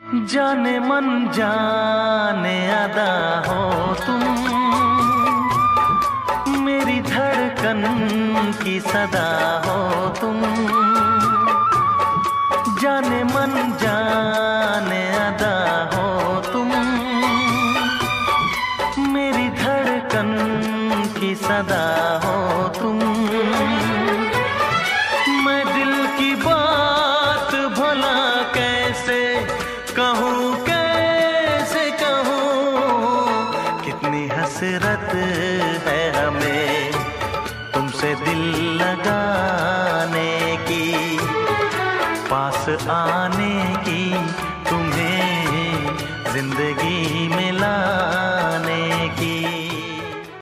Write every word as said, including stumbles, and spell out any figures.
जाने मन जाने अदा हो तुम, मेरी धड़कन की सदा हो तुम। जाने मन जाने अदा हो तुम, मेरी धड़कन की सदा हो तुम। मैं दिल की बात भला कैसे कहूँ, कैसे कहूँ, कितनी हसरत है हमें तुमसे दिल लगाने की, पास आने की, तुम्हें जिंदगी में ला